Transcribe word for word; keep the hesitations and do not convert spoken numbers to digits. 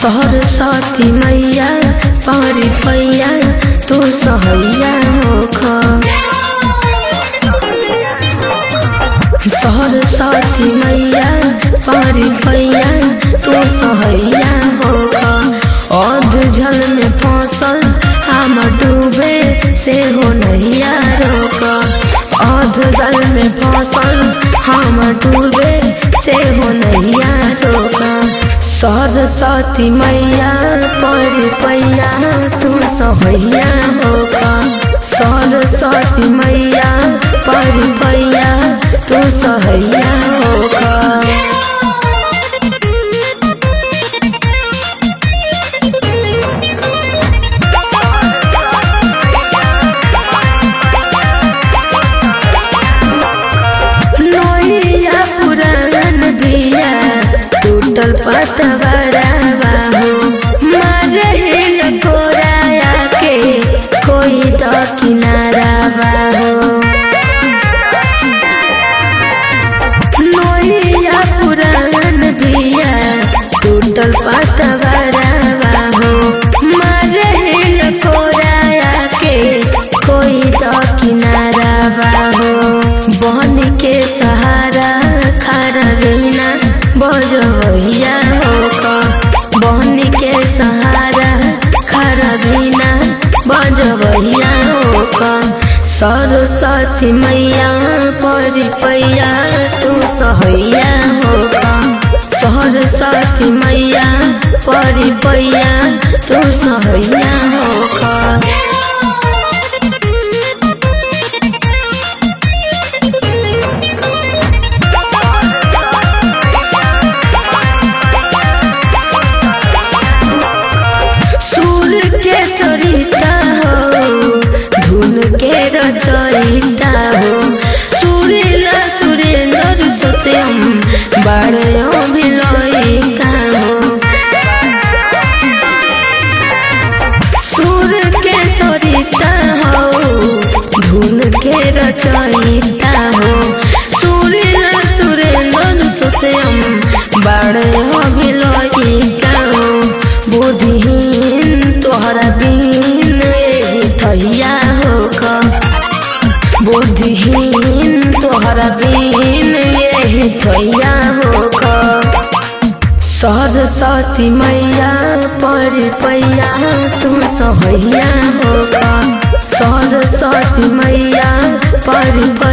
सरस्वती मैया पारी पैया तू सहैया होख। सरस्वती मैया पारी पैया तू सहैया होख। अध जल में फसल हम डूबे से हो नैया रोक। अध जल में फसल हम डूबे से हो नैया रोक। सरस्वती मैया पारी पैया तू सहैया होख। सरस्वती मैया पारी पैया तू सहैया होख। टूटल पतवारा बाहू मरहिल कोराया के कोई तो किनारा बाहू। नोइया पुरान बिया टूटल पतवारा बाहू मरहिल कोराया के कोई तो किनारा बाहू। बन के सहारा खड़ा बिना बजवैया होख। बन के सहारा खड़ा बिना बजवैया होख। सरस्वती मैया पारी पैया तू सहैया होख। सरस्वती मैया पारी पैया तू सहैया होख। रचयिता हो सुरीला सुरेंद्र सत्यम बड़े अभिलयिका हो। सुर के सरिता हो धुन के रचयिता हो। सुरीला सुरेंद्र सत्यम बड़े अभिलयिका हो। बुद्धिहीन तोहरा बीन थैया होख। बुद्धिहीन तोहरा बीन यही थैया होख। सरस्वती मैया पारी पैया तू सहैया होख। सरस्वती मैया पारी